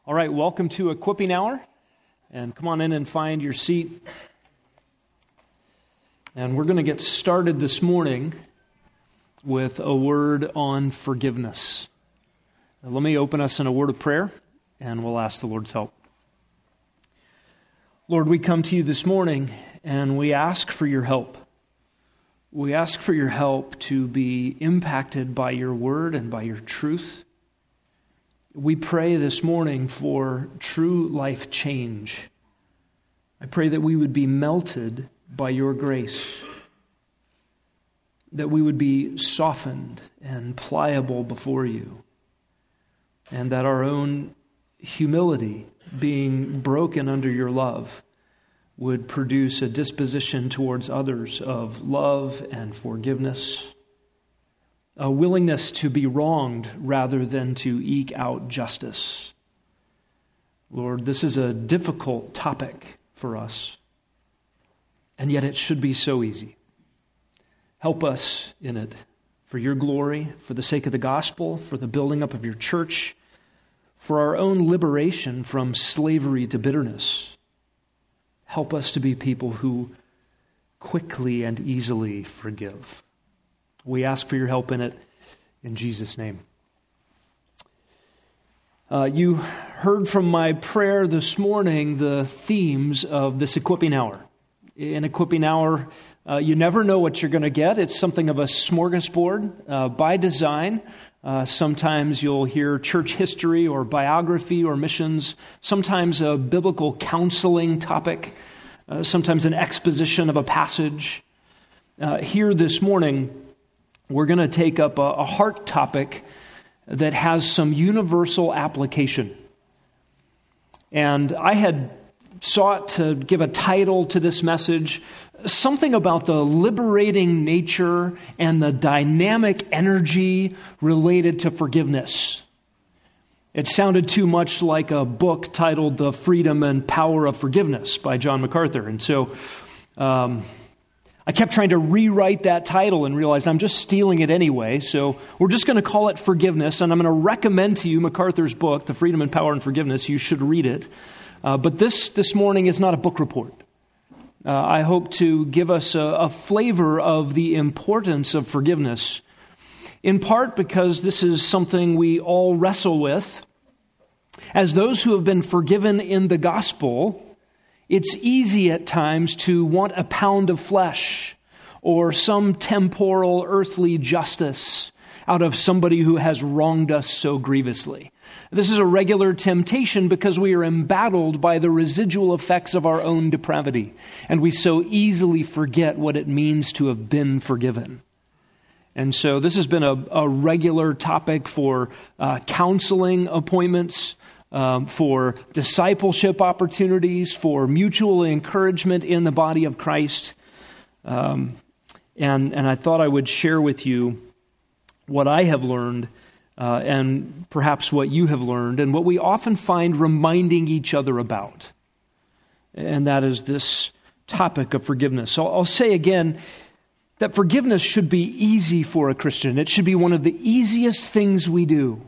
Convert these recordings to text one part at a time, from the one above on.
All right, welcome to Equipping Hour, and come on in and find your seat. And we're going to get started this morning with a word on forgiveness. Now, let me open us in a word of prayer, and we'll ask the Lord's help. Lord, we come to you this morning, and we ask for your help. We ask for your help to be impacted by your word and by your truth. We pray this morning for true life change. I pray that we would be melted by your grace, that we would be softened and pliable before you, and that our own humility, being broken under your love, would produce a disposition towards others of love and forgiveness, a willingness to be wronged rather than to eke out justice. Lord, this is a difficult topic for us, and yet it should be so easy. Help us in it for your glory, for the sake of the gospel, for the building up of your church, for our own liberation from slavery to bitterness. Help us to be people who quickly and easily forgive. We ask for your help in it in Jesus' name. You heard from my prayer this morning the themes of this Equipping Hour. In Equipping Hour, you never know what you're going to get. It's something of a smorgasbord by design. Sometimes you'll hear church history or biography or missions. Sometimes a biblical counseling topic. Sometimes an exposition of a passage. Here this morning, we're going to take up a heart topic that has some universal application. And I had sought to give a title to this message, something about the liberating nature and the dynamic energy related to forgiveness. It sounded too much like a book titled The Freedom and Power of Forgiveness by John MacArthur. And so I kept trying to rewrite that title and realized I'm just stealing it anyway. So we're just going to call it Forgiveness, and I'm going to recommend to you MacArthur's book, The Freedom and Power of Forgiveness. You should read it. But this morning is not a book report. I hope to give us a flavor of the importance of forgiveness, in part because this is something we all wrestle with. As those who have been forgiven in the gospel, it's easy at times to want a pound of flesh or some temporal earthly justice out of somebody who has wronged us so grievously. This is a regular temptation because we are embattled by the residual effects of our own depravity, and we so easily forget what it means to have been forgiven. And so this has been a regular topic for counseling appointments, for discipleship opportunities, for mutual encouragement in the body of Christ. And I thought I would share with you what I have learned and perhaps what you have learned and what we often find reminding each other about. And that is this topic of forgiveness. So I'll say again that forgiveness should be easy for a Christian. It should be one of the easiest things we do.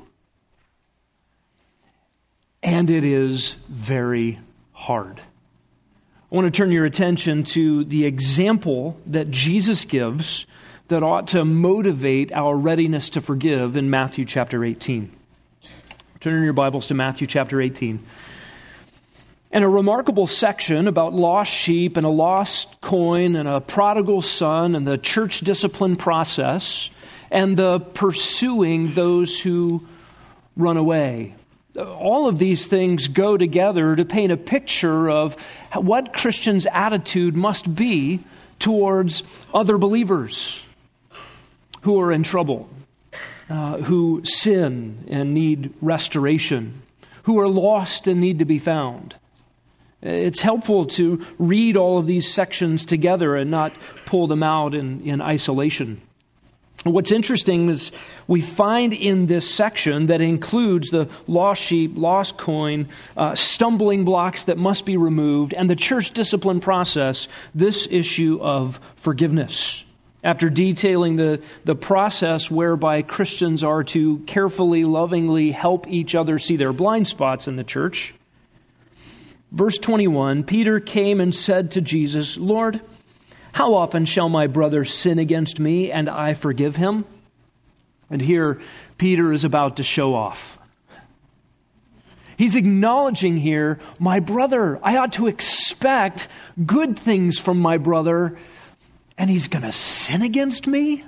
And it is very hard. I want to turn your attention to the example that Jesus gives that ought to motivate our readiness to forgive in Matthew chapter 18. Turn your Bibles to Matthew chapter 18. And a remarkable section about lost sheep and a lost coin and a prodigal son and the church discipline process and the pursuing those who run away. All of these things go together to paint a picture of what Christians' attitude must be towards other believers who are in trouble, who sin and need restoration, who are lost and need to be found. It's helpful to read all of these sections together and not pull them out in isolation. What's interesting is we find in this section that includes the lost sheep, lost coin, stumbling blocks that must be removed, and the church discipline process, this issue of forgiveness. After detailing the process whereby Christians are to carefully, lovingly help each other see their blind spots in the church, verse 21, Peter came and said to Jesus, "Lord, how often shall my brother sin against me and I forgive him?" And here, Peter is about to show off. He's acknowledging here, my brother, I ought to expect good things from my brother, and he's going to sin against me?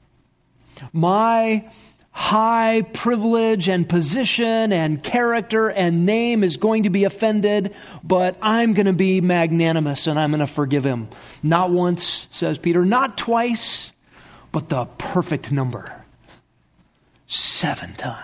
My high privilege and position and character and name is going to be offended, but I'm going to be magnanimous and I'm going to forgive him. Not once, says Peter, not twice, but the perfect number. 7 times.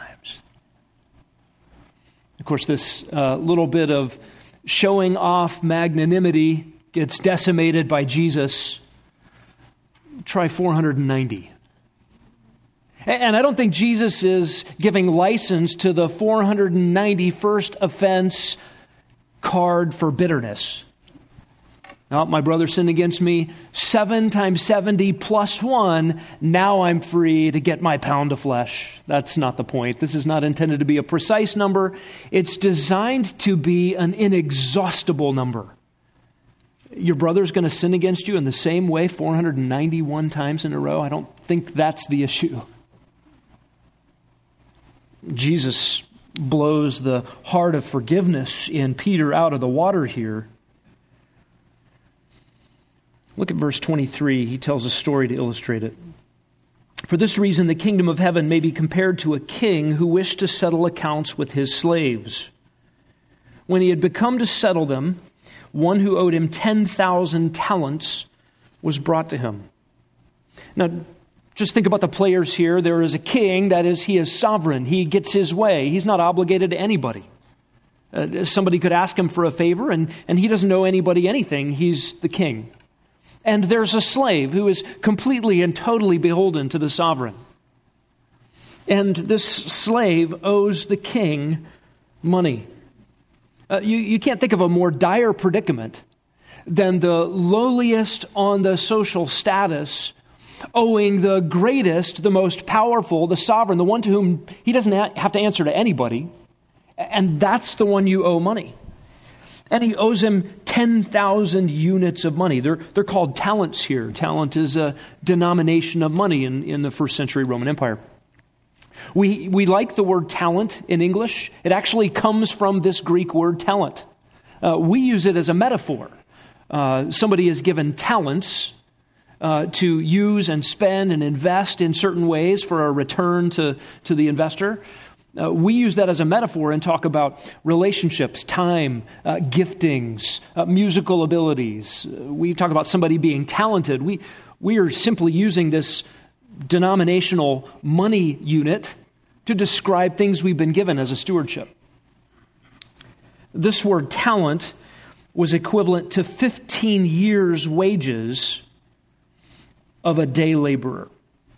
Of course, this little bit of showing off magnanimity gets decimated by Jesus. Try 490. And I don't think Jesus is giving license to the 491st offense card for bitterness. Now, my brother sinned against me 7 times 70 plus 1. Now I'm free to get my pound of flesh. That's not the point. This is not intended to be a precise number. It's designed to be an inexhaustible number. Your brother's going to sin against you in the same way 491 times in a row. I don't think that's the issue. Jesus blows the heart of forgiveness in Peter out of the water here. Look at verse 23. He tells a story to illustrate it. For this reason, the kingdom of heaven may be compared to a king who wished to settle accounts with his slaves. When he had become to settle them, one who owed him 10,000 talents was brought to him. Now, just think about the players here. There is a king, that is, he is sovereign. He gets his way. He's not obligated to anybody. Somebody could ask him for a favor, and he doesn't owe anybody anything. He's the king. And there's a slave who is completely and totally beholden to the sovereign. And this slave owes the king money. You can't think of a more dire predicament than the lowliest on the social status owing the greatest, the most powerful, the sovereign, the one to whom he doesn't have to answer to anybody. And that's the one you owe money. And he owes him 10,000 units of money. They're called talents here. Talent is a denomination of money in the first century Roman Empire. We like the word talent in English. It actually comes from this Greek word talent. We use it as a metaphor. Somebody is given talents to use and spend and invest in certain ways for a return to the investor. We use that as a metaphor and talk about relationships, time, giftings, musical abilities. We talk about somebody being talented. We are simply using this denominational money unit to describe things we've been given as a stewardship. This word talent was equivalent to 15 years' wages of a day laborer.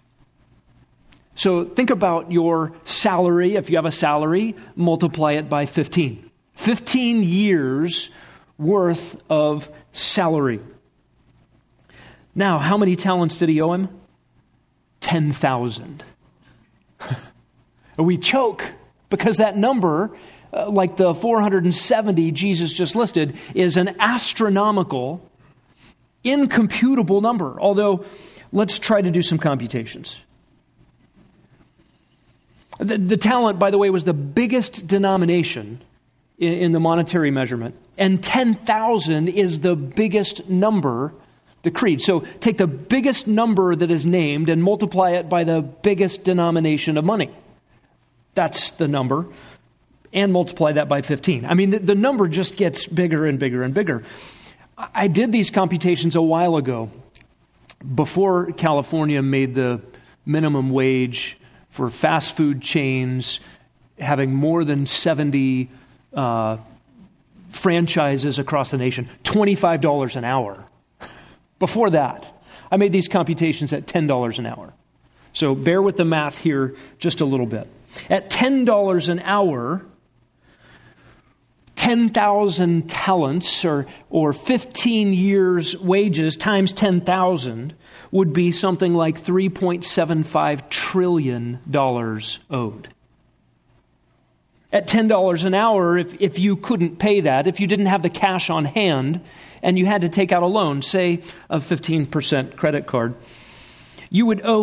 So think about your salary. If you have a salary, multiply it by 15. 15 years worth of salary. Now, how many talents did he owe him? 10,000. We choke because that number, like the 470 Jesus just listed, is an astronomical, incomputable number. Although, let's try to do some computations. The talent, by the way, was the biggest denomination in the monetary measurement. And 10,000 is the biggest number decreed. So take the biggest number that is named and multiply it by the biggest denomination of money. That's the number. And multiply that by 15. I mean, the number just gets bigger and bigger and bigger. I did these computations a while ago, before California made the minimum wage for fast food chains having more than 70 franchises across the nation, $25 an hour. Before that, I made these computations at $10 an hour. So bear with the math here just a little bit. At $10 an hour, 10,000 talents or 15 years' wages times 10,000 would be something like $3.75 trillion owed. At $10 an hour, if you couldn't pay that, if you didn't have the cash on hand and you had to take out a loan, say a 15% credit card, you would owe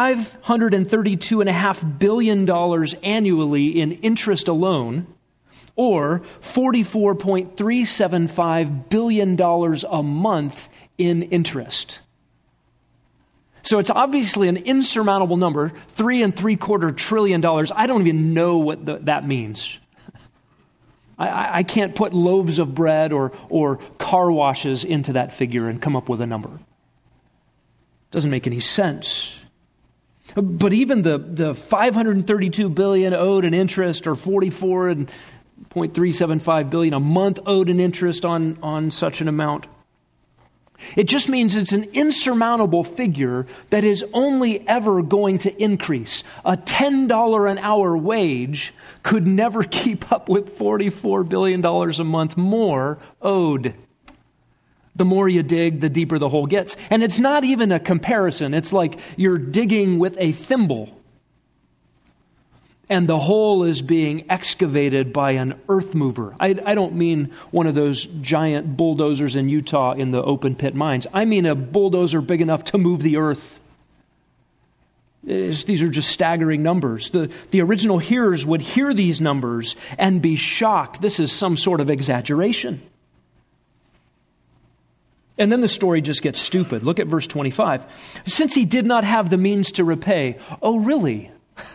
$532.5 billion annually in interest alone, or $44.375 billion a month in interest. So it's obviously an insurmountable number, $3.75 trillion. I don't even know what that means. I can't put loaves of bread or car washes into that figure and come up with a number. Doesn't make any sense. But even the $532 billion owed in interest, or $44.375 billion a month owed in interest on such an amount, it just means it's an insurmountable figure that is only ever going to increase. A $10 an hour wage could never keep up with $44 billion a month more owed. The more you dig, the deeper the hole gets. And it's not even a comparison. It's like you're digging with a thimble, and the hole is being excavated by an earth mover. I don't mean one of those giant bulldozers in Utah in the open pit mines. I mean a bulldozer big enough to move the earth. These are just staggering numbers. The original hearers would hear these numbers and be shocked. This is some sort of exaggeration. And then the story just gets stupid. Look at verse 25. Since he did not have the means to repay, oh really?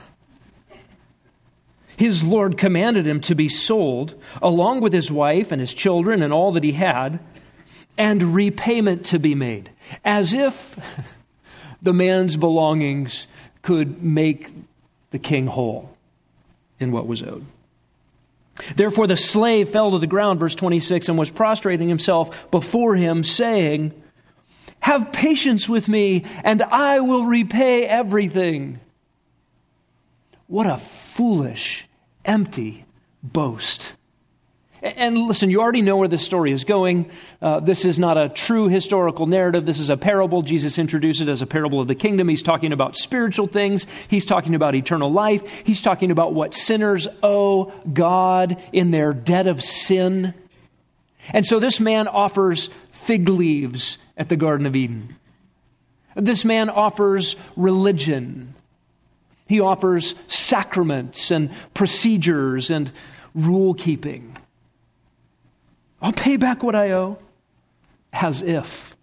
His Lord commanded him to be sold, along with his wife and his children and all that he had, and repayment to be made. As if the man's belongings could make the king whole in what was owed. Therefore the slave fell to the ground, verse 26, and was prostrating himself before him, saying, "Have patience with me, and I will repay everything." What a foolish, empty boast. And listen, you already know where this story is going. This is not a true historical narrative. This is a parable. Jesus introduced it as a parable of the kingdom. He's talking about spiritual things. He's talking about eternal life. He's talking about what sinners owe God in their debt of sin. And so this man offers fig leaves at the Garden of Eden. This man offers religion. He offers sacraments and procedures and rule keeping. I'll pay back what I owe, as if.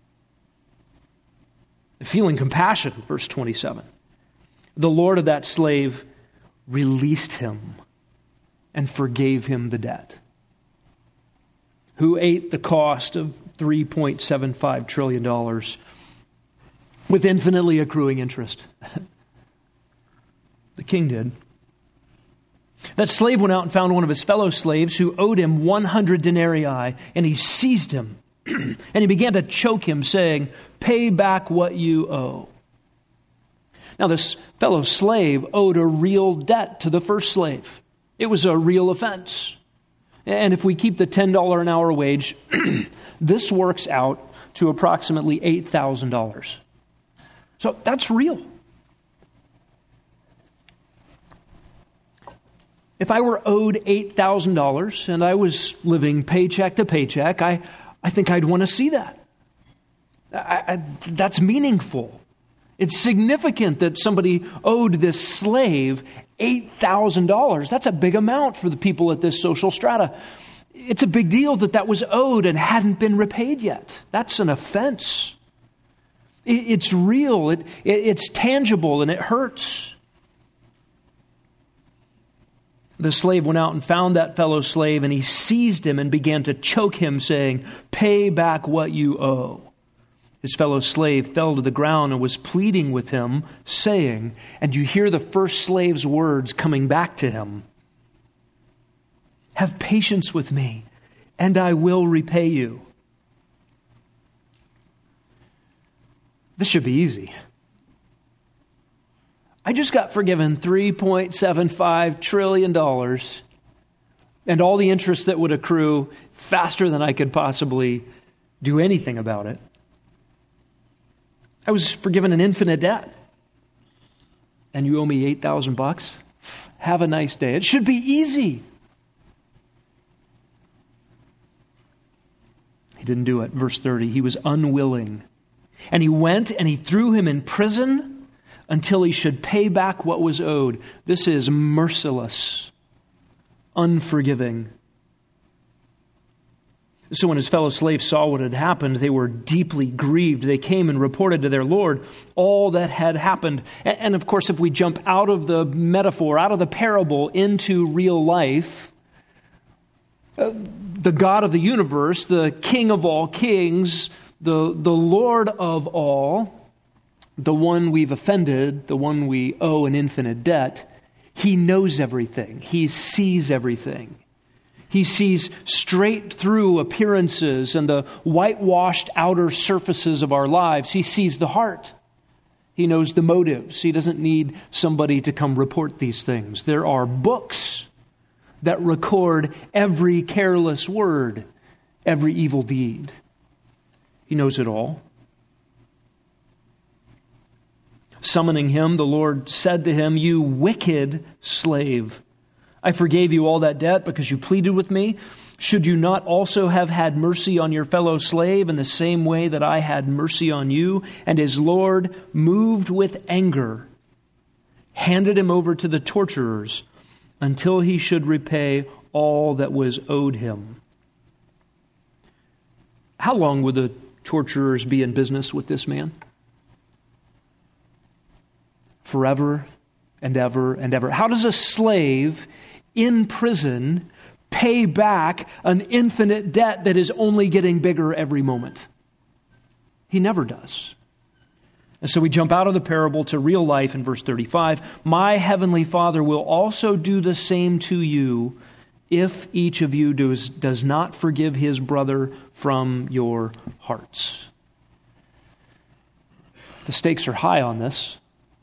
Feeling compassion, verse 27. The Lord of that slave released him and forgave him the debt. Who ate the cost of $3.75 trillion with infinitely accruing interest? The king did. That slave went out and found one of his fellow slaves who owed him 100 denarii, and he seized him, and he began to choke him, saying, "Pay back what you owe." Now, this fellow slave owed a real debt to the first slave. It was a real offense. And if we keep the $10 an hour wage, this works out to approximately $8,000. So that's real. If I were owed $8,000 and I was living paycheck to paycheck, I think I'd want to see that. That's meaningful. It's significant that somebody owed this slave $8,000. That's a big amount for the people at this social strata. It's a big deal that was owed and hadn't been repaid yet. That's an offense. It's real. It's tangible, and it hurts. The slave went out and found that fellow slave, and he seized him and began to choke him, saying, "Pay back what you owe." His fellow slave fell to the ground and was pleading with him, saying, and you hear the first slave's words coming back to him, "Have patience with me, and I will repay you." This should be easy. I just got forgiven $3.75 trillion. and all the interest that would accrue faster than I could possibly do anything about it. I was forgiven an infinite debt. And you owe me $8,000? Have a nice day. It should be easy. He didn't do it. Verse 30, he was unwilling. And he went and he threw him in prison until he should pay back what was owed. This is merciless, unforgiving. So when his fellow slaves saw what had happened, they were deeply grieved. They came and reported to their Lord all that had happened. And of course, if we jump out of the metaphor, out of the parable into real life, the God of the universe, the King of all kings, the Lord of all, the one we've offended, the one we owe an infinite debt, he knows everything. He sees everything. He sees straight through appearances and the whitewashed outer surfaces of our lives. He sees the heart. He knows the motives. He doesn't need somebody to come report these things. There are books that record every careless word, every evil deed. He knows it all. Summoning him, the Lord said to him, "You wicked slave, I forgave you all that debt because you pleaded with me. Should you not also have had mercy on your fellow slave in the same way that I had mercy on you?" And his Lord, moved with anger, handed him over to the torturers until he should repay all that was owed him. How long would the torturers be in business with this man? Forever and ever and ever. How does a slave in prison pay back an infinite debt that is only getting bigger every moment? He never does. And so we jump out of the parable to real life in verse 35. My heavenly Father will also do the same to you if each of you does not forgive his brother from your hearts. The stakes are high on this.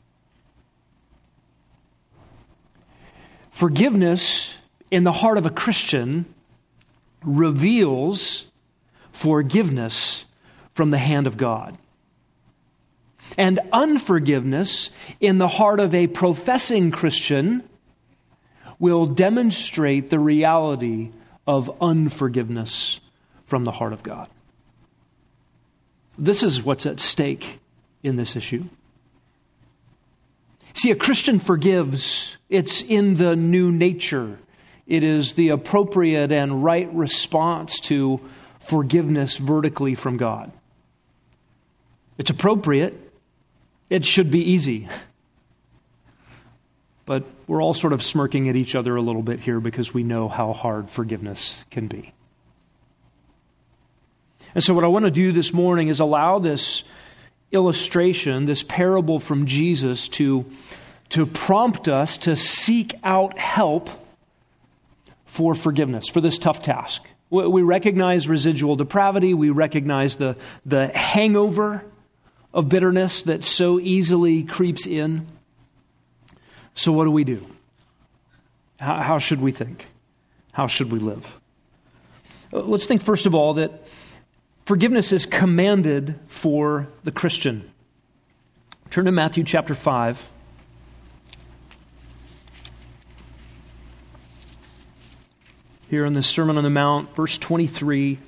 Forgiveness in the heart of a Christian reveals forgiveness from the hand of God. And unforgiveness in the heart of a professing Christian will demonstrate the reality of unforgiveness from the heart of God. This is what's at stake in this issue. See, a Christian forgives. It's in the new nature. It is the appropriate and right response to forgiveness vertically from God. It's appropriate. It should be easy. But we're all sort of smirking at each other a little bit here because we know how hard forgiveness can be. And so what I want to do this morning is allow this illustration, this parable from Jesus to prompt us to seek out help for forgiveness, for this tough task. We recognize residual depravity. We recognize the hangover of bitterness that so easily creeps in. So what do we do? How should we think? How should we live? Let's think first of all that forgiveness is commanded for the Christian. Turn to Matthew chapter 5. Here in the Sermon on the Mount, verse 23,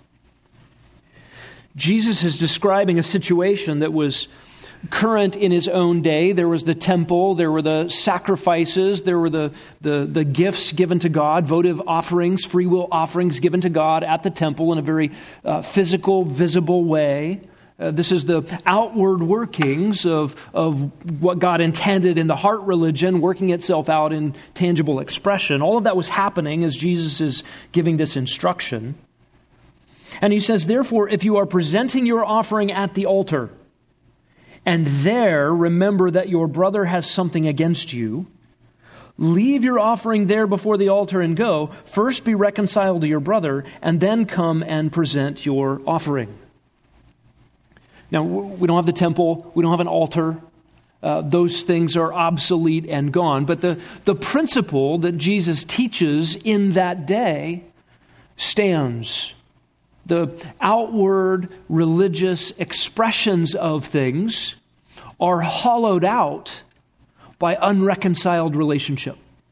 Jesus is describing a situation that was current in his own day. There was the temple, there were the sacrifices, there were the gifts given to God, votive offerings, free will offerings given to God at the temple in a very physical, visible way. This is the outward workings of what God intended in the heart religion, working itself out in tangible expression. All of that was happening as Jesus is giving this instruction. And he says, therefore, if you are presenting your offering at the altar, and there remember that your brother has something against you, leave your offering there before the altar and go. First be reconciled to your brother, and then come and present your offering. Now, we don't have the temple. We don't have an altar. those things are obsolete and gone. But the principle that Jesus teaches in that day stands. The outward religious expressions of things are hollowed out by unreconciled relationship.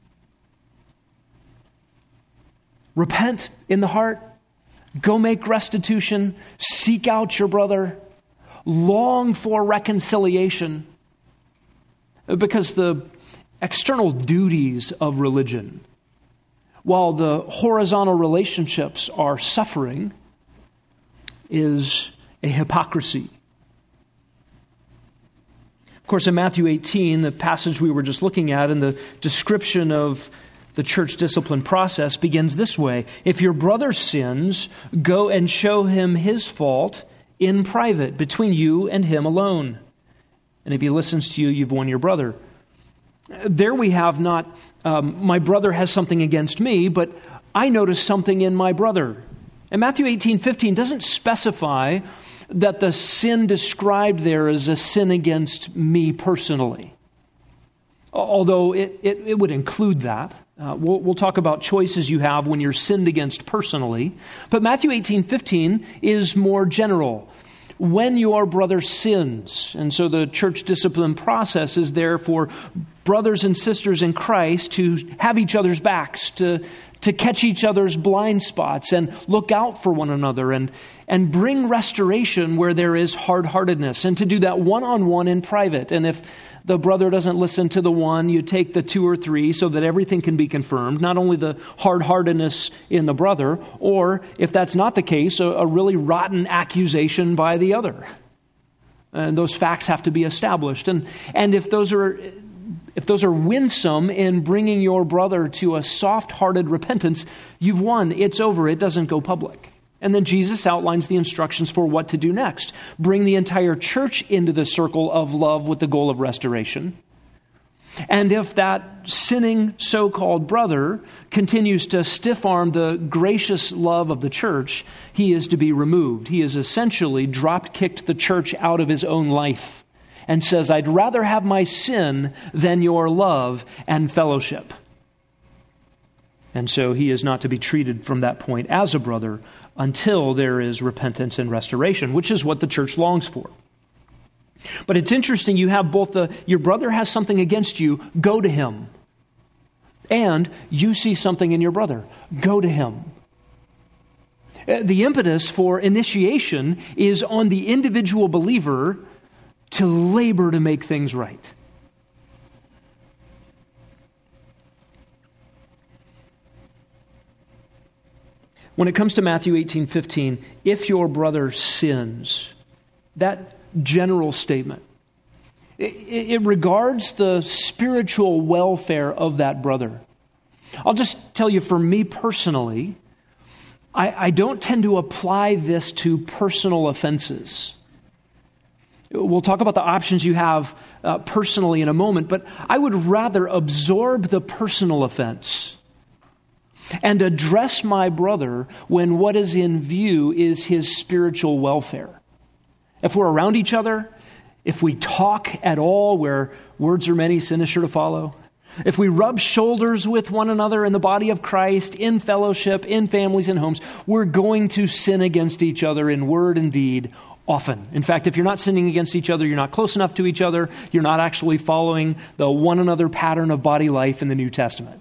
Repent in the heart. Go make restitution. Seek out your brother. Long for reconciliation. Because the external duties of religion, while the horizontal relationships are suffering, is a hypocrisy. Of course, in Matthew 18, the passage we were just looking at, and the description of the church discipline process begins this way. If your brother sins, go and show him his fault in private, between you and him alone. And if he listens to you, you've won your brother. There we have not, my brother has something against me, but I notice something in my brother. And Matthew 18:15 doesn't specify that the sin described there is a sin against me personally. Although it would include that. We'll talk about choices you have when you're sinned against personally. But Matthew 18:15 is more general. When your brother sins. And so the church discipline process is there for brothers and sisters in Christ to have each other's backs, to catch each other's blind spots and look out for one another and bring restoration where there is hard-heartedness, and to do that one-on-one in private. And if the brother doesn't listen to the one, you take the two or three so that everything can be confirmed, not only the hard-heartedness in the brother, or if that's not the case, a really rotten accusation by the other. And those facts have to be established. And if those are winsome in bringing your brother to a soft-hearted repentance, you've won. It's over. It doesn't go public. And then Jesus outlines the instructions for what to do next. Bring the entire church into the circle of love with the goal of restoration. And if that sinning so-called brother continues to stiff-arm the gracious love of the church, he is to be removed. He has essentially drop-kicked the church out of his own life and says, I'd rather have my sin than your love and fellowship. And so he is not to be treated from that point as a brother until there is repentance and restoration, which is what the church longs for. But it's interesting, you have both your brother has something against you, go to him. And you see something in your brother, go to him. The impetus for initiation is on the individual believer to labor to make things right. When it comes to Matthew 18:15, if your brother sins, that general statement, it regards the spiritual welfare of that brother. I'll just tell you, for me personally, I don't tend to apply this to personal offenses. We'll talk about the options you have personally in a moment, but I would rather absorb the personal offense and address my brother when what is in view is his spiritual welfare. If we're around each other, if we talk at all where words are many, sin is sure to follow, if we rub shoulders with one another in the body of Christ, in fellowship, in families and homes, we're going to sin against each other in word and deed often. In fact, if you're not sinning against each other, you're not close enough to each other, you're not actually following the one another pattern of body life in the New Testament.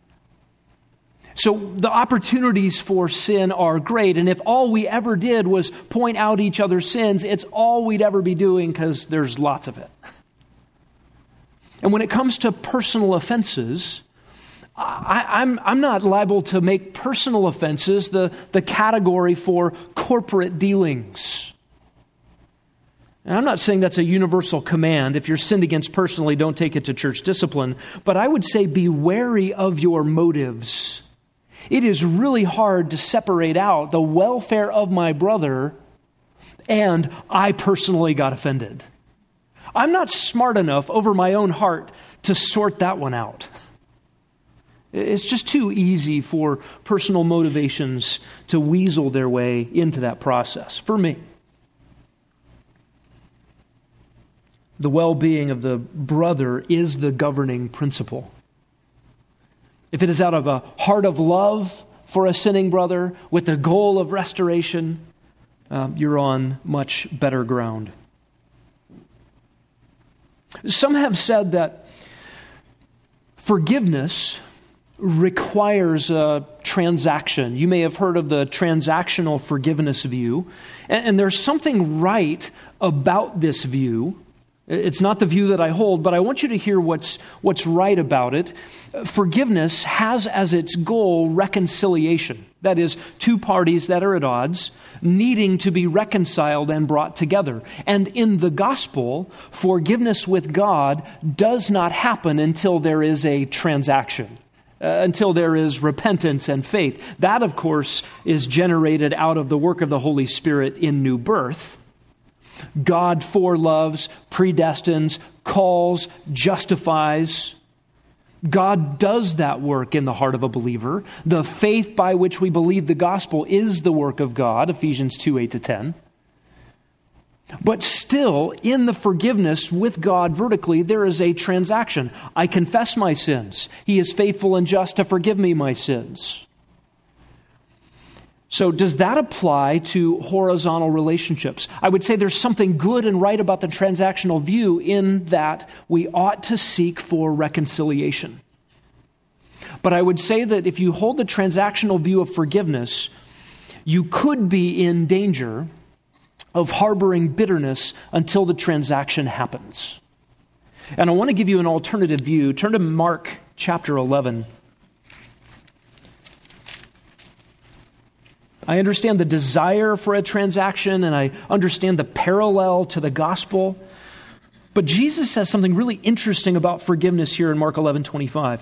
So the opportunities for sin are great, and if all we ever did was point out each other's sins, it's all we'd ever be doing because there's lots of it. And when it comes to personal offenses, I'm not liable to make personal offenses the category for corporate dealings. And I'm not saying that's a universal command. If you're sinned against personally, don't take it to church discipline. But I would say be wary of your motives. It is really hard to separate out the welfare of my brother and I personally got offended. I'm not smart enough over my own heart to sort that one out. It's just too easy for personal motivations to weasel their way into that process, for me. the well-being of the brother is the governing principle. If it is out of a heart of love for a sinning brother with the goal of restoration, you're on much better ground. Some have said that forgiveness requires a transaction. You may have heard of the transactional forgiveness view, and there's something right about this view. It's not the view that I hold, but I want you to hear what's right about it. Forgiveness has as its goal reconciliation. That is, two parties that are at odds needing to be reconciled and brought together. And in the gospel, forgiveness with God does not happen until there is a transaction, until there is repentance and faith. That, of course, is generated out of the work of the Holy Spirit in new birth. God foreloves, predestines, calls, justifies. God does that work in the heart of a believer. The faith by which we believe the gospel is the work of God, Ephesians 2, 8-10. But still, in the forgiveness with God vertically, there is a transaction. I confess my sins. He is faithful and just to forgive me my sins. So does that apply to horizontal relationships? I would say there's something good and right about the transactional view in that we ought to seek for reconciliation. But I would say that if you hold the transactional view of forgiveness, you could be in danger of harboring bitterness until the transaction happens. And I want to give you an alternative view. Turn to Mark chapter 11. I understand the desire for a transaction, and I understand the parallel to the gospel. But Jesus says something really interesting about forgiveness here in Mark 11:25.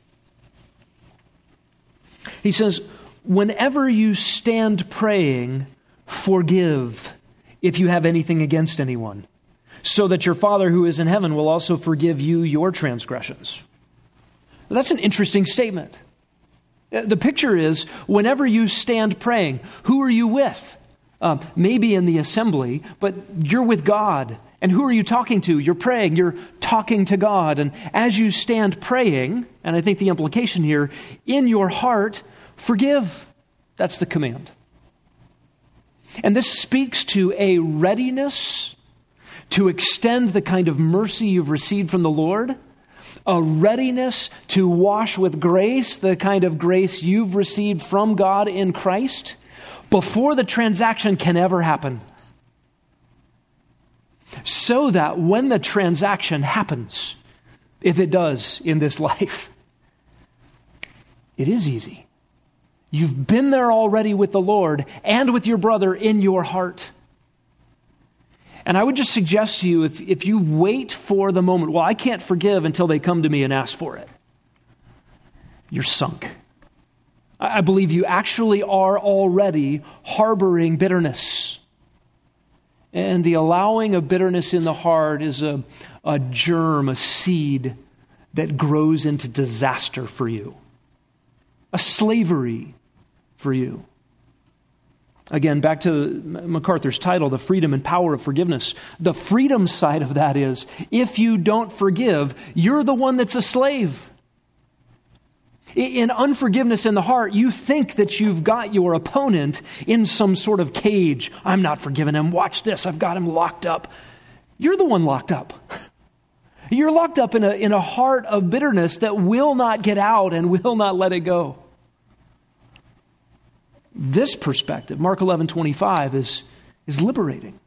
He says, whenever you stand praying, forgive if you have anything against anyone, so that your Father who is in heaven will also forgive you your transgressions. That's an interesting statement. The picture is, whenever you stand praying, who are you with? Maybe in the assembly, but you're with God. And who are you talking to? You're praying. You're talking to God. And as you stand praying, and I think the implication here, in your heart, forgive. That's the command. And this speaks to a readiness to extend the kind of mercy you've received from the Lord, a readiness to wash with grace the kind of grace you've received from God in Christ before the transaction can ever happen. So that when the transaction happens, if it does in this life, it is easy. You've been there already with the Lord and with your brother in your heart. And I would just suggest to you, if you wait for the moment, well, I can't forgive until they come to me and ask for it, you're sunk. I believe you actually are already harboring bitterness. And the allowing of bitterness in the heart is a germ, a seed that grows into disaster for you, a slavery for you. Again, back to MacArthur's title, The Freedom and Power of Forgiveness. The freedom side of that is, if you don't forgive, you're the one that's a slave. In unforgiveness in the heart, you think that you've got your opponent in some sort of cage. I'm not forgiving him. Watch this. I've got him locked up. You're the one locked up. You're locked up in a heart of bitterness that will not get out and will not let it go. This perspective, Mark 11:25, is liberating.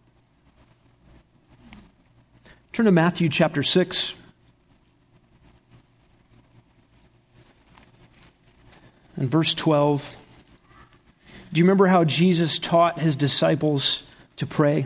Turn to Matthew chapter 6. And verse 12. Do you remember how Jesus taught his disciples to pray?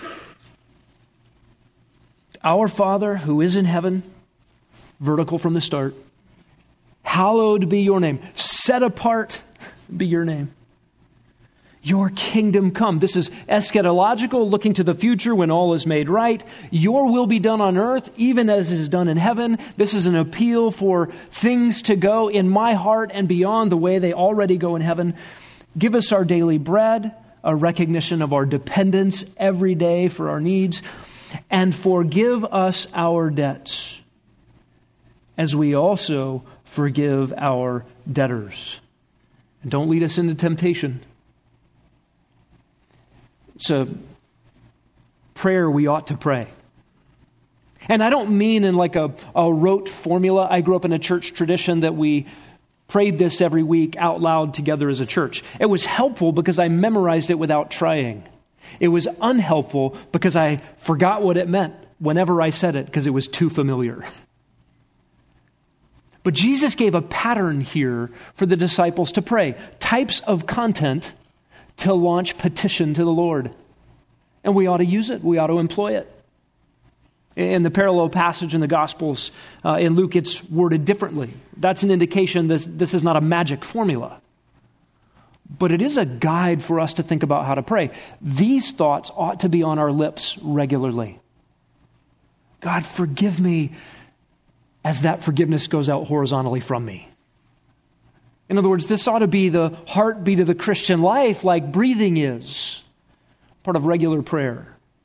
Our Father who is in heaven, vertical from the start, hallowed be your name. Set apart be your name. Your kingdom come. This is eschatological, looking to the future when all is made right. Your will be done on earth, even as is done in heaven. This is an appeal for things to go in my heart and beyond the way they already go in heaven. Give us our daily bread, a recognition of our dependence every day for our needs. and forgive us our debts, as we also forgive our debtors. And don't lead us into temptation. It's a prayer we ought to pray. And I don't mean in like a rote formula. I grew up in a church tradition that we prayed this every week out loud together as a church. It was helpful because I memorized it without trying. It was unhelpful because I forgot what it meant whenever I said it because it was too familiar. But Jesus gave a pattern here for the disciples to pray. Types of content to launch petition to the Lord. And we ought to use it. We ought to employ it. In the parallel passage in the Gospels, in Luke, it's worded differently. That's an indication this is not a magic formula. But it is a guide for us to think about how to pray. These thoughts ought to be on our lips regularly. God, forgive me as that forgiveness goes out horizontally from me. In other words, this ought to be the heartbeat of the Christian life, like breathing is part of regular prayer.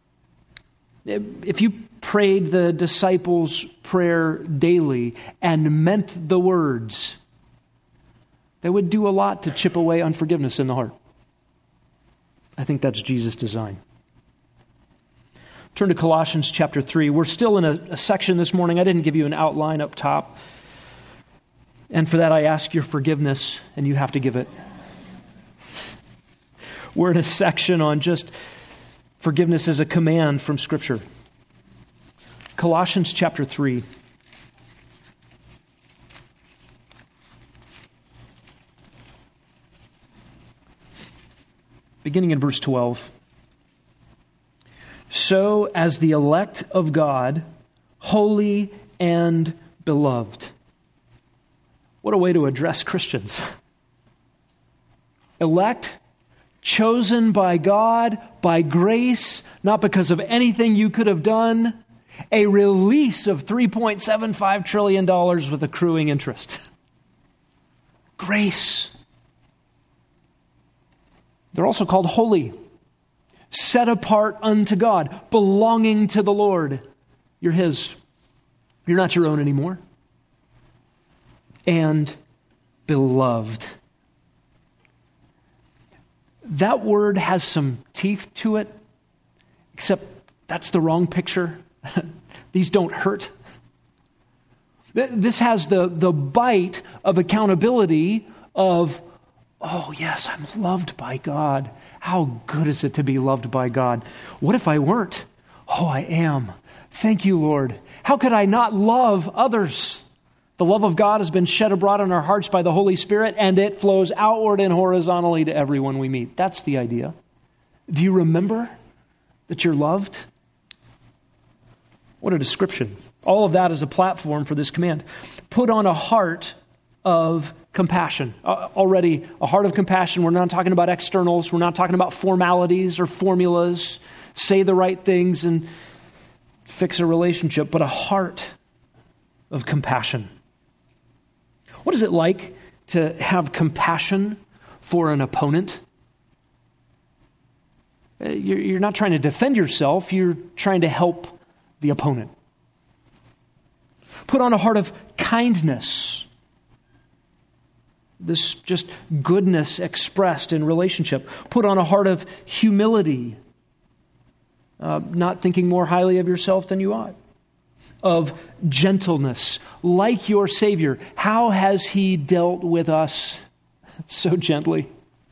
If you prayed the disciples' prayer daily and meant the words, that would do a lot to chip away unforgiveness in the heart. I think that's Jesus' design. Turn to Colossians chapter 3. We're still in a section this morning. I didn't give you an outline up top. And for that, I ask your forgiveness, and you have to give it. We're in a section on just forgiveness as a command from Scripture. Colossians chapter 3. Beginning in verse 12. So as the elect of God, holy and beloved. What a way to address Christians. Elect, chosen by God, by grace, not because of anything you could have done, a release of $3.75 trillion with accruing interest. Grace. They're also called holy, set apart unto God, belonging to the Lord. You're His. You're not your own anymore. And beloved. That word has some teeth to it, except that's the wrong picture. These don't hurt. This has the bite of accountability of, oh yes, I'm loved by God. How good is it to be loved by God? What if I weren't? Oh, I am. Thank you, Lord. How could I not love others? The love of God has been shed abroad in our hearts by the Holy Spirit, and it flows outward and horizontally to everyone we meet. That's the idea. Do you remember that you're loved? What a description. All of that is a platform for this command. Put on a heart of compassion. Already, a heart of compassion. We're not talking about externals. We're not talking about formalities or formulas. Say the right things and fix a relationship, but a heart of compassion. What is it like to have compassion for an opponent? You're not trying to defend yourself. You're trying to help the opponent. Put on a heart of kindness. This just goodness expressed in relationship. Put on a heart of humility. Not thinking more highly of yourself than you ought. Of gentleness, like your Savior. How has He dealt with us so gently?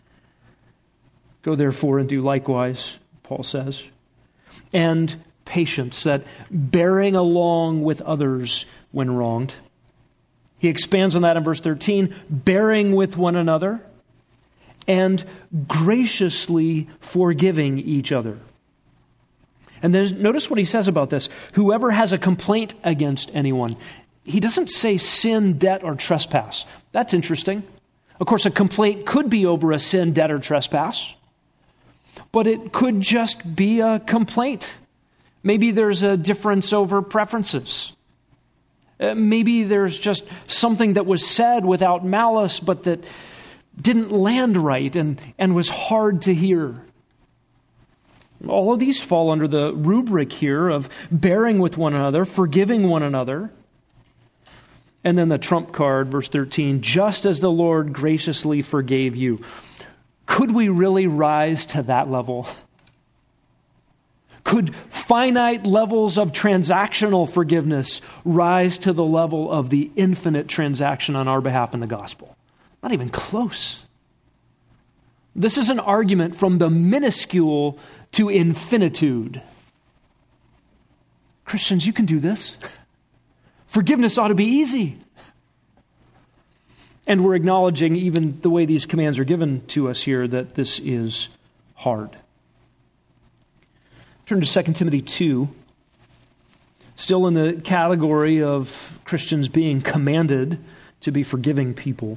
Go therefore and do likewise, Paul says. And patience, that bearing along with others when wronged. He expands on that in verse 13, bearing with one another and graciously forgiving each other. And then notice what he says about this. Whoever has a complaint against anyone. He doesn't say sin, debt, or trespass. That's interesting. Of course, a complaint could be over a sin, debt, or trespass. But it could just be a complaint. Maybe there's a difference over preferences. Maybe there's just something that was said without malice, but that didn't land right and was hard to hear. All of these fall under the rubric here of bearing with one another, forgiving one another. And then the trump card, verse 13, just as the Lord graciously forgave you. Could we really rise to that level? Could finite levels of transactional forgiveness rise to the level of the infinite transaction on our behalf in the gospel? Not even close. This is an argument from the minuscule to infinitude. Christians, you can do this. Forgiveness ought to be easy. And we're acknowledging, even the way these commands are given to us here, that this is hard. Turn to 2 Timothy 2. Still in the category of Christians being commanded to be forgiving people.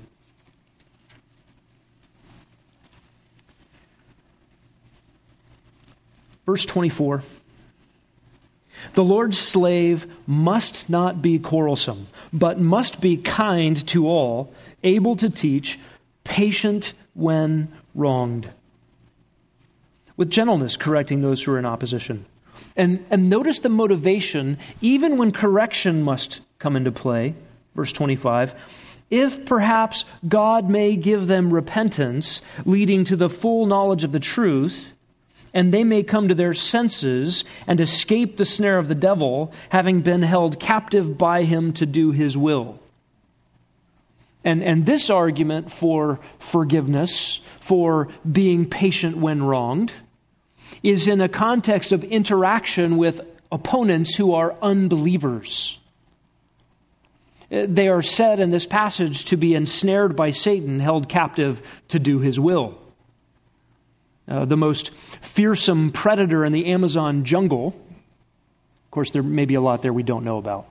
Verse 24, the Lord's slave must not be quarrelsome, but must be kind to all, able to teach, patient when wronged, with gentleness correcting those who are in opposition. And notice the motivation, even when correction must come into play. Verse 25, if perhaps God may give them repentance, leading to the full knowledge of the truth, and they may come to their senses and escape the snare of the devil, having been held captive by him to do his will. And this argument for forgiveness, for being patient when wronged, is in a context of interaction with opponents who are unbelievers. They are said in this passage to be ensnared by Satan, held captive to do his will. The most fearsome predator in the Amazon jungle, of course there may be a lot there we don't know about,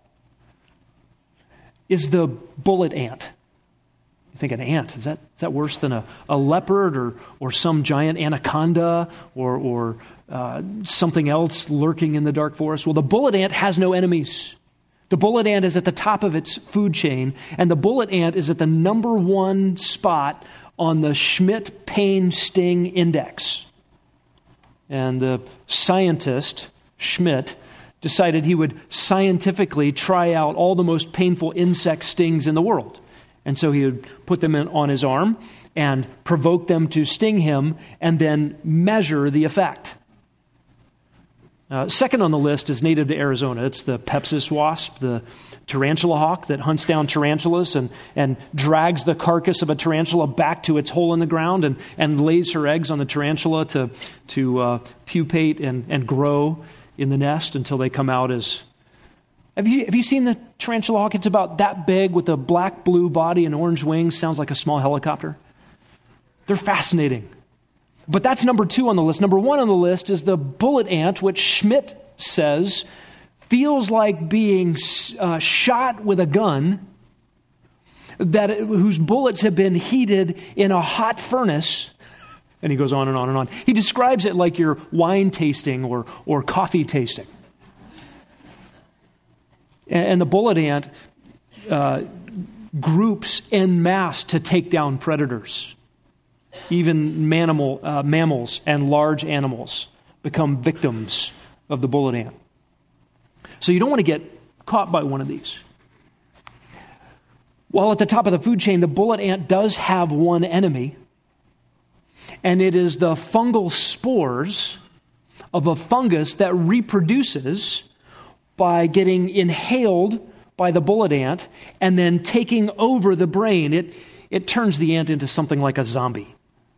is the bullet ant. You think an ant, is that worse than a leopard or some giant anaconda or something else lurking in the dark forest? Well, the bullet ant has no enemies. The bullet ant is at the top of its food chain, and the bullet ant is at the number one spot on the Schmidt Pain Sting Index. And the scientist, Schmidt, decided he would scientifically try out all the most painful insect stings in the world. And so he would put them on his arm and provoke them to sting him and then measure the effect. Second on the list is native to Arizona. It's the Pepsis wasp, the tarantula hawk that hunts down tarantulas and drags the carcass of a tarantula back to its hole in the ground and lays her eggs on the tarantula to pupate and grow in the nest until they come out as... Have you seen the tarantula hawk? It's about that big with a black-blue body and orange wings. Sounds like a small helicopter. They're fascinating. But that's number 2 on the list. Number 1 on the list is the bullet ant, which Schmidt says feels like being shot with a gun whose bullets have been heated in a hot furnace. And he goes on and on and on. He describes it like you're wine tasting or coffee tasting. And the bullet ant groups en masse to take down predators. Even mammals and large animals become victims of the bullet ant. So you don't want to get caught by one of these. While at the top of the food chain, the bullet ant does have one enemy, and it is the fungal spores of a fungus that reproduces by getting inhaled by the bullet ant and then taking over the brain. It turns the ant into something like a zombie.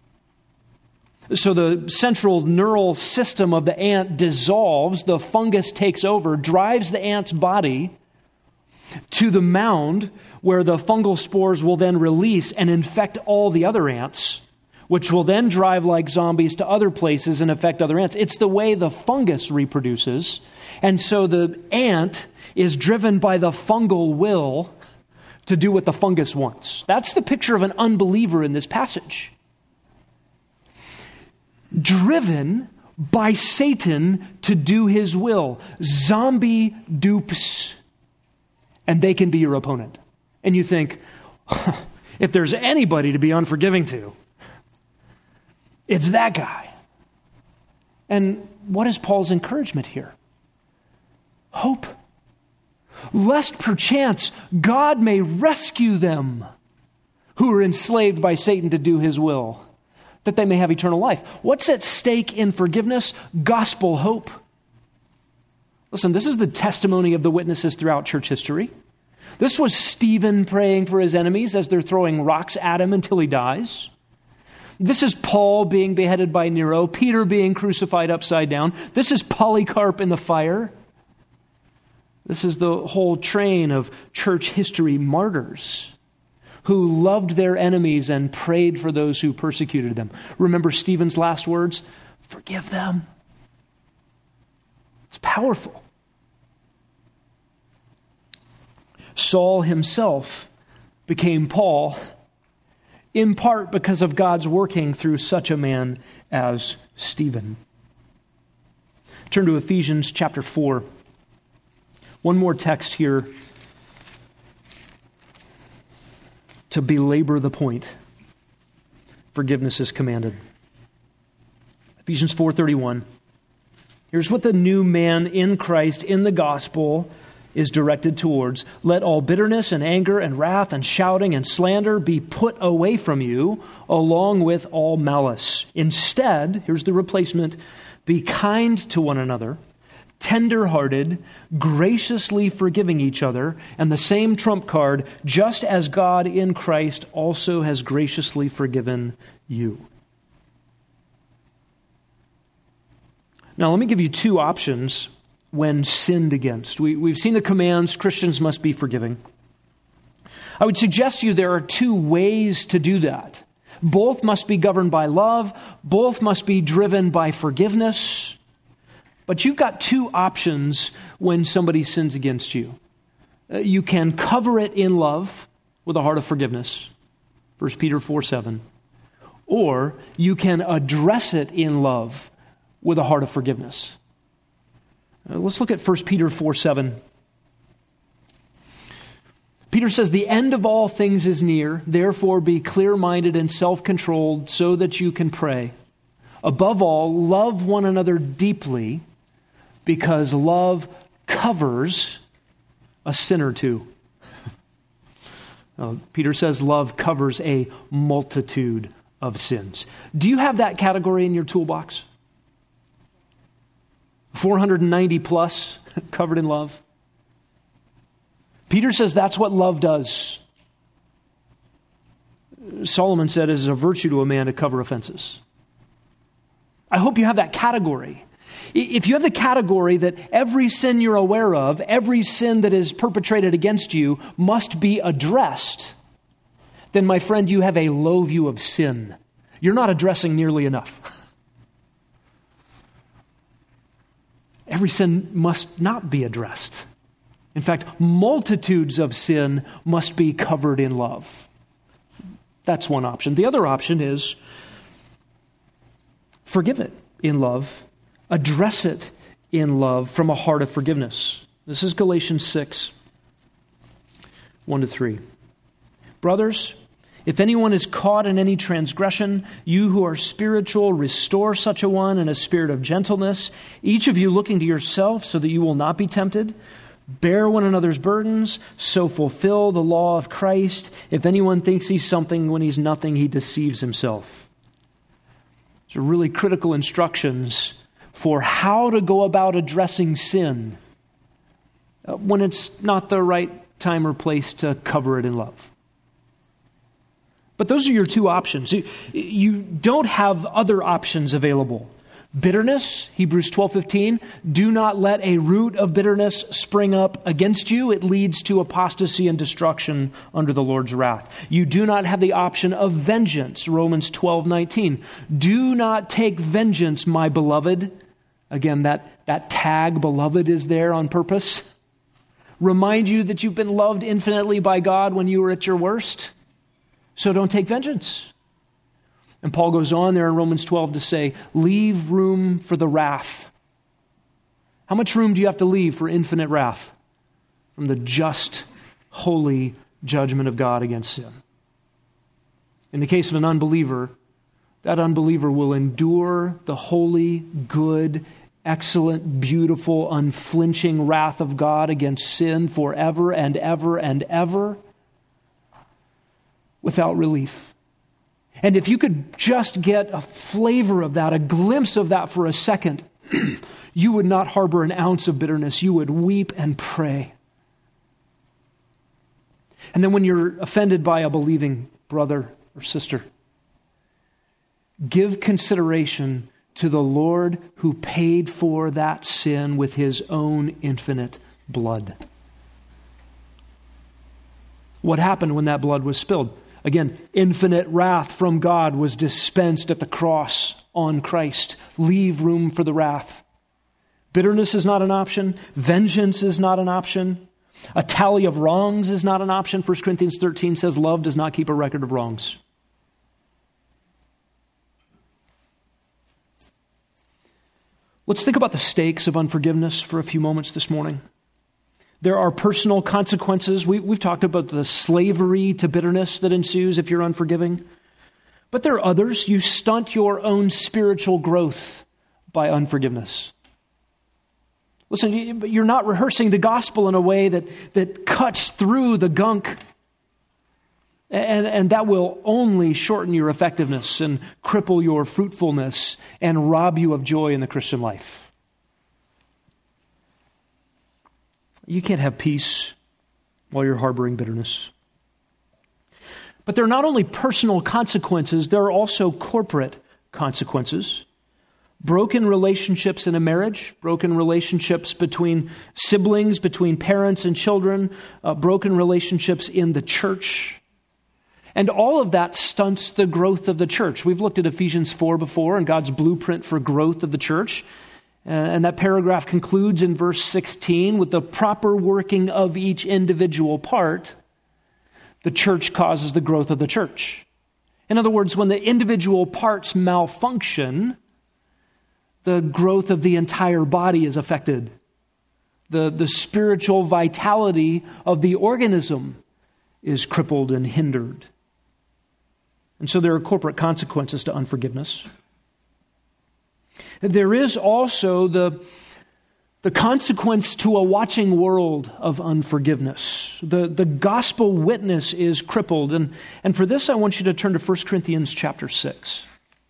So the central neural system of the ant dissolves, the fungus takes over, drives the ant's body to the mound where the fungal spores will then release and infect all the other ants, which will then drive like zombies to other places and affect other ants. It's the way the fungus reproduces. And so the ant is driven by the fungal will to do what the fungus wants. That's the picture of an unbeliever in this passage. Driven by Satan to do his will. Zombie dupes. And they can be your opponent. And you think, if there's anybody to be unforgiving to, it's that guy. And what is Paul's encouragement here? Hope. Lest perchance God may rescue them who are enslaved by Satan to do his will, that they may have eternal life. What's at stake in forgiveness? Gospel hope. Listen, this is the testimony of the witnesses throughout church history. This was Stephen praying for his enemies as they're throwing rocks at him until he dies. This is Paul being beheaded by Nero, Peter being crucified upside down. This is Polycarp in the fire. This is the whole train of church history martyrs who loved their enemies and prayed for those who persecuted them. Remember Stephen's last words? Forgive them. It's powerful. Saul himself became Paul in part because of God's working through such a man as Stephen. Turn to Ephesians chapter 4. One more text here to belabor the point. Forgiveness is commanded. Ephesians 4:31. Here's what the new man in Christ, in the gospel, is directed towards. Let all bitterness and anger and wrath and shouting and slander be put away from you, along with all malice. Instead, here's the replacement, be kind to one another, tender-hearted, graciously forgiving each other, and the same trump card, just as God in Christ also has graciously forgiven you. Now, let me give you two options when sinned against. We've seen the commands, Christians must be forgiving. I would suggest to you there are two ways to do that. Both must be governed by love. Both must be driven by forgiveness. But you've got two options when somebody sins against you. You can cover it in love with a heart of forgiveness, 1 Peter 4:7, or you can address it in love with a heart of forgiveness. Let's look at 1 Peter 4:7. Peter says, the end of all things is near, therefore be clear-minded and self-controlled so that you can pray. Above all, love one another deeply, because love covers a sin or two. Peter says love covers a multitude of sins. Do you have that category in your toolbox? 490 plus covered in love? Peter says that's what love does. Solomon said it is a virtue to a man to cover offenses. I hope you have that category. If you have the category that every sin you're aware of, every sin that is perpetrated against you must be addressed, then my friend, you have a low view of sin. You're not addressing nearly enough. Every sin must not be addressed. In fact, multitudes of sin must be covered in love. That's one option. The other option is forgive it in love. Address it in love from a heart of forgiveness. This is Galatians 6, 1-3. Brothers, if anyone is caught in any transgression, you who are spiritual, restore such a one in a spirit of gentleness, each of you looking to yourself so that you will not be tempted. Bear one another's burdens, so fulfill the law of Christ. If anyone thinks he's something when he's nothing, he deceives himself. These are really critical instructions for how to go about addressing sin when it's not the right time or place to cover it in love. But those are your two options. You don't have other options available. Bitterness, Hebrews 12:15, do not let a root of bitterness spring up against you. It leads to apostasy and destruction under the Lord's wrath. You do not have the option of vengeance, Romans 12:19. Do not take vengeance, my beloved. Again, that tag, beloved, is there on purpose. Remind you that you've been loved infinitely by God when you were at your worst. So don't take vengeance. And Paul goes on there in Romans 12 to say, leave room for the wrath. How much room do you have to leave for infinite wrath from the just, holy judgment of God against sin? In the case of an unbeliever, that unbeliever will endure the holy, good, excellent, beautiful, unflinching wrath of God against sin forever and ever and ever without relief. And if you could just get a flavor of that, a glimpse of that for a second, you would not harbor an ounce of bitterness. You would weep and pray. And then when you're offended by a believing brother or sister, give consideration to the Lord who paid for that sin with his own infinite blood. What happened when that blood was spilled? Again, infinite wrath from God was dispensed at the cross on Christ. Leave room for the wrath. Bitterness is not an option. Vengeance is not an option. A tally of wrongs is not an option. 1 Corinthians 13 says love does not keep a record of wrongs. Let's think about the stakes of unforgiveness for a few moments this morning. There are personal consequences. We've talked about the slavery to bitterness that ensues if you're unforgiving. But there are others. You stunt your own spiritual growth by unforgiveness. Listen, you're not rehearsing the gospel in a way that cuts through the gunk. And that will only shorten your effectiveness and cripple your fruitfulness and rob you of joy in the Christian life. You can't have peace while you're harboring bitterness. But there are not only personal consequences, there are also corporate consequences. Broken relationships in a marriage, broken relationships between siblings, between parents and children, broken relationships in the church. And all of that stunts the growth of the church. We've looked at Ephesians 4 before and God's blueprint for growth of the church. And that paragraph concludes in verse 16, with the proper working of each individual part, the church causes the growth of the church. In other words, when the individual parts malfunction, the growth of the entire body is affected. The spiritual vitality of the organism is crippled and hindered. And so there are corporate consequences to unforgiveness. There is also the consequence to a watching world of unforgiveness. The gospel witness is crippled. And for this, I want you to turn to 1 Corinthians chapter 6.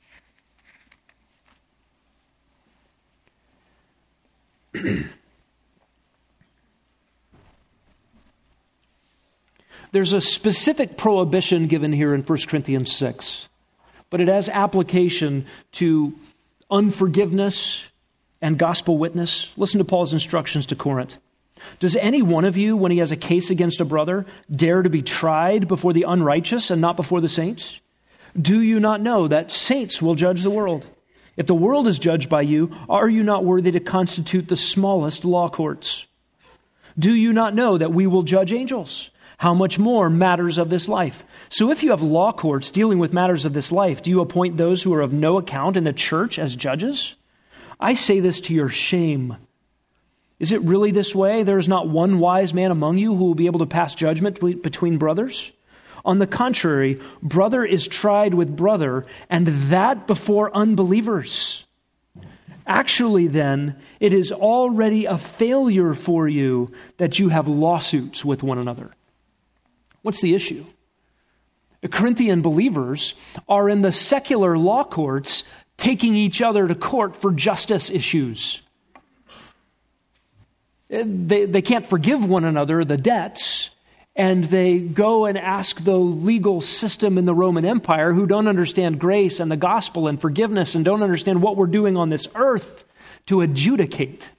There's a specific prohibition given here in 1 Corinthians 6, but it has application to unforgiveness and gospel witness. Listen to Paul's instructions to Corinth. Does any one of you, when he has a case against a brother, dare to be tried before the unrighteous and not before the saints? Do you not know that saints will judge the world? If the world is judged by you, are you not worthy to constitute the smallest law courts? Do you not know that we will judge angels? How much more matters of this life? So if you have law courts dealing with matters of this life, do you appoint those who are of no account in the church as judges? I say this to your shame. Is it really this way? There is not one wise man among you who will be able to pass judgment between brothers? On the contrary, brother is tried with brother, and that before unbelievers. Actually, then, it is already a failure for you that you have lawsuits with one another. What's the issue? The Corinthian believers are in the secular law courts taking each other to court for justice issues. They can't forgive one another the debts, and they go and ask the legal system in the Roman Empire, who don't understand grace and the gospel and forgiveness and don't understand what we're doing on this earth, to adjudicate.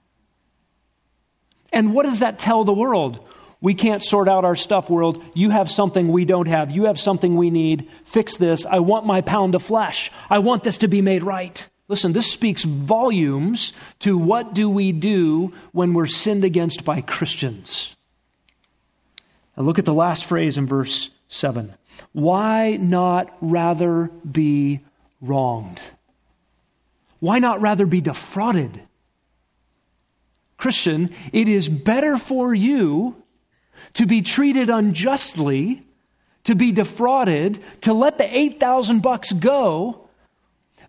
And what does that tell the world? We can't sort out our stuff, world. You have something we don't have. You have something we need. Fix this. I want my pound of flesh. I want this to be made right. Listen, this speaks volumes to what do we do when we're sinned against by Christians. Now look at the last phrase in verse 7. Why not rather be wronged? Why not rather be defrauded? Christian, it is better for you to be treated unjustly, to be defrauded, to let the $8,000 go,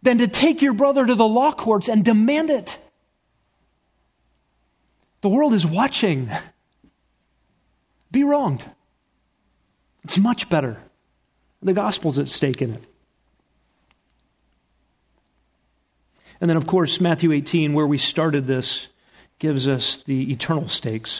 than to take your brother to the law courts and demand it. The world is watching. Be wronged. It's much better. The gospel's at stake in it. And then, of course, Matthew 18, where we started this, gives us the eternal stakes.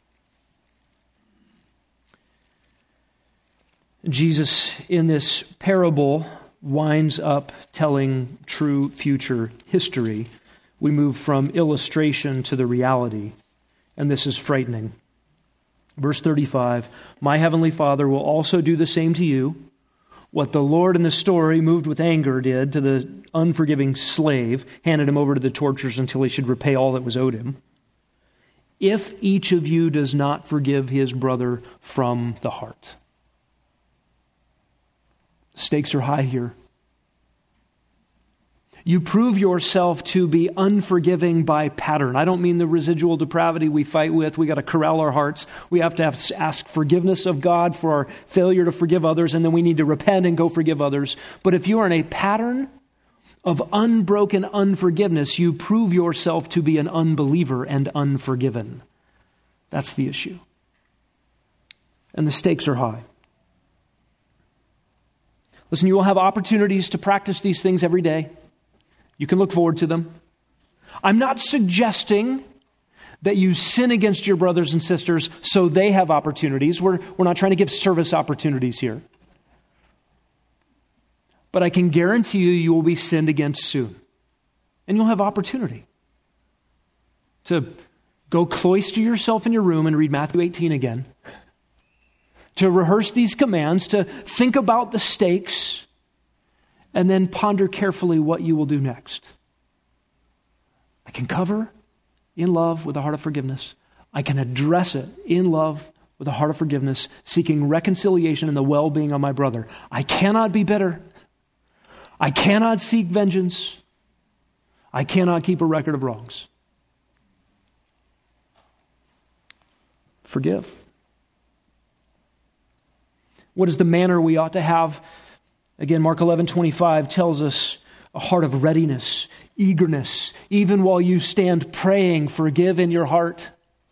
Jesus, in this parable, winds up telling true future history. We move from illustration to the reality, and this is frightening. Verse 35, "My heavenly Father will also do the same to you. What the Lord in the story, moved with anger, did to the unforgiving slave, handed him over to the torturers until he should repay all that was owed him. If each of you does not forgive his brother from the heart." Stakes are high here. You prove yourself to be unforgiving by pattern. I don't mean the residual depravity we fight with. We got to corral our hearts. We have to ask forgiveness of God for our failure to forgive others, and then we need to repent and go forgive others. But if you are in a pattern of unbroken unforgiveness, you prove yourself to be an unbeliever and unforgiven. That's the issue. And the stakes are high. Listen, you will have opportunities to practice these things every day. You can look forward to them. I'm not suggesting that you sin against your brothers and sisters so they have opportunities. We're not trying to give service opportunities here. But I can guarantee you will be sinned against soon. And you'll have opportunity to go cloister yourself in your room and read Matthew 18 again. To rehearse these commands, to think about the stakes, and then ponder carefully what you will do next. I can cover in love with a heart of forgiveness. I can address it in love with a heart of forgiveness, seeking reconciliation and the well-being of my brother. I cannot be bitter. I cannot seek vengeance. I cannot keep a record of wrongs. Forgive. What is the manner we ought to have? Again, Mark 11:25 tells us a heart of readiness, eagerness. Even while you stand praying, forgive in your heart.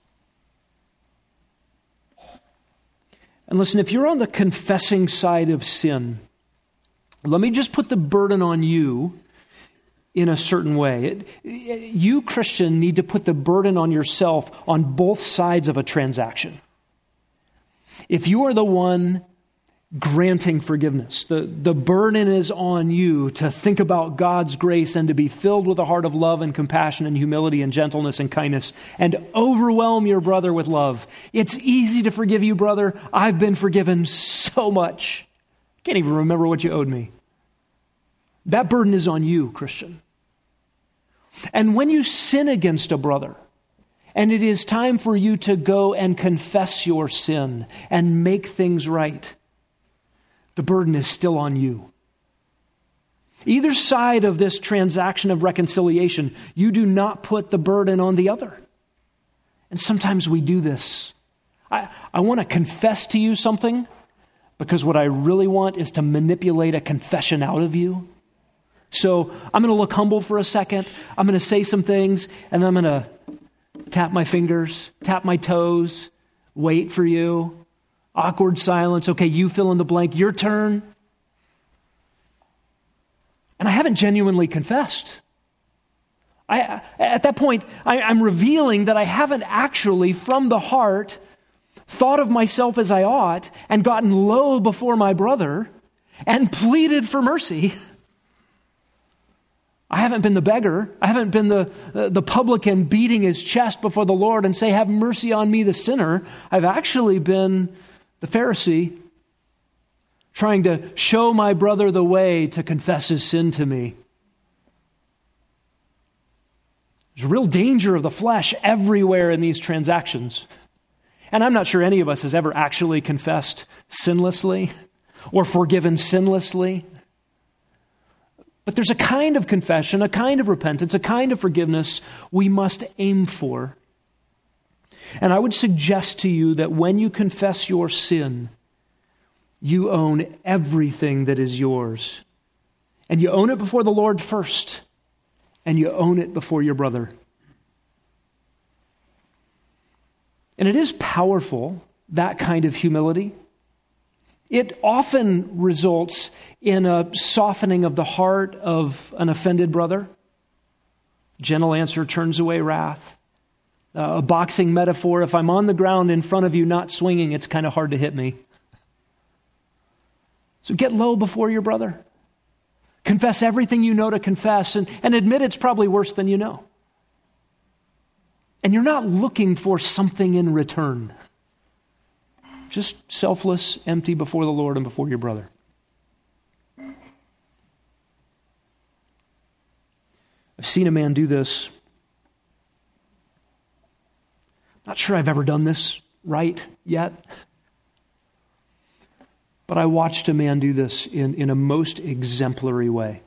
And listen, if you're on the confessing side of sin, let me just put the burden on you in a certain way. You, Christian, need to put the burden on yourself on both sides of a transaction. If you are the one granting forgiveness, the burden is on you to think about God's grace and to be filled with a heart of love and compassion and humility and gentleness and kindness and overwhelm your brother with love. It's easy to forgive you, brother. I've been forgiven so much. Can't even remember what you owed me. That burden is on you, Christian. And when you sin against a brother, and it is time for you to go and confess your sin and make things right, the burden is still on you. Either side of this transaction of reconciliation, you do not put the burden on the other. And sometimes we do this. I want to confess to you something because what I really want is to manipulate a confession out of you. So I'm going to look humble for a second. I'm going to say some things, and I'm going to tap my fingers, tap my toes, wait for you. Awkward silence. Okay, you fill in the blank. Your turn. And I haven't genuinely confessed. At that point, I'm revealing that I haven't actually, from the heart, thought of myself as I ought and gotten low before my brother and pleaded for mercy. I haven't been the beggar. I haven't been the publican beating his chest before the Lord and say, have mercy on me, the sinner. I've actually been the Pharisee trying to show my brother the way to confess his sin to me. There's a real danger of the flesh everywhere in these transactions. And I'm not sure any of us has ever actually confessed sinlessly or forgiven sinlessly. But there's a kind of confession, a kind of repentance, a kind of forgiveness we must aim for. And I would suggest to you that when you confess your sin, you own everything that is yours. And you own it before the Lord first, and you own it before your brother. And it is powerful, that kind of humility. It often results in a softening of the heart of an offended brother. Gentle answer turns away wrath. A boxing metaphor, if I'm on the ground in front of you not swinging, it's kind of hard to hit me. So get low before your brother. Confess everything you know to confess and admit it's probably worse than you know. And you're not looking for something in return. Just selfless, empty before the Lord and before your brother. I've seen a man do this. Not sure I've ever done this right yet. But I watched a man do this in a most exemplary way.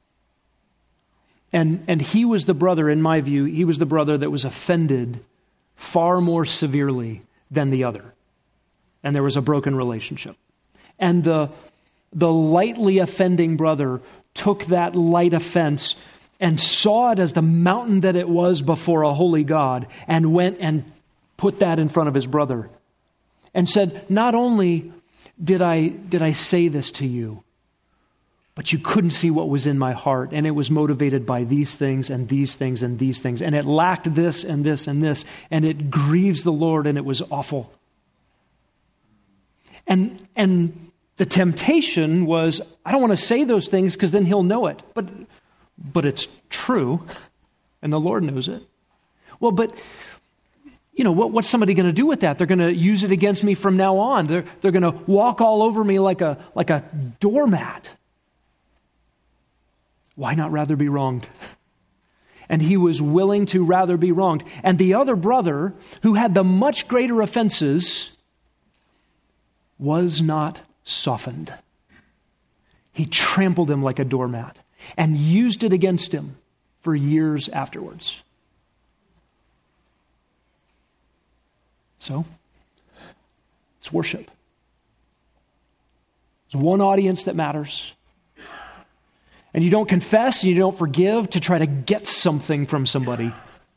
And he was the brother, in my view, he was the brother that was offended far more severely than the other. And there was a broken relationship. And the lightly offending brother took that light offense and saw it as the mountain that it was before a holy God, and went and put that in front of his brother and said, not only did I say this to you, but you couldn't see what was in my heart, and it was motivated by these things and these things and these things, and it lacked this and this and this, and it grieves the Lord, and it was awful. And the temptation was, I don't want to say those things because then he'll know it. But it's true, and the Lord knows it. Well, but what's somebody going to do with that? They're going to use it against me from now on. They're going to walk all over me like a doormat. Why not rather be wronged? And he was willing to rather be wronged. And the other brother, who had the much greater offenses, was not softened. He trampled him like a doormat and used it against him for years afterwards. So, it's worship. There's one audience that matters. And you don't confess and you don't forgive to try to get something from somebody.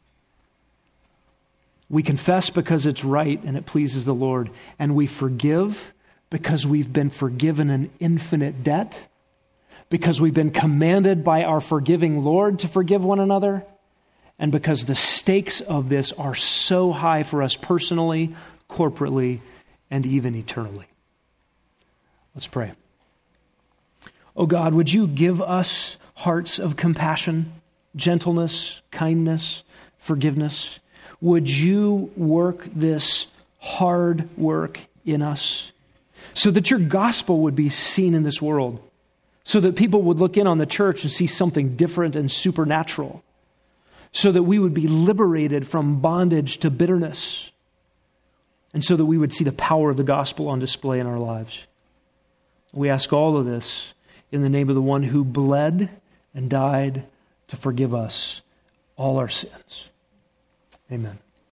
We confess because it's right and it pleases the Lord. And we forgive because we've been forgiven an infinite debt. Because we've been commanded by our forgiving Lord to forgive one another. And because the stakes of this are so high for us personally, corporately, and even eternally. Let's pray. Oh God, would you give us hearts of compassion, gentleness, kindness, forgiveness? Would you work this hard work in us so that your gospel would be seen in this world, so that people would look in on the church and see something different and supernatural, so that we would be liberated from bondage to bitterness, and so that we would see the power of the gospel on display in our lives. We ask all of this in the name of the one who bled and died to forgive us all our sins. Amen.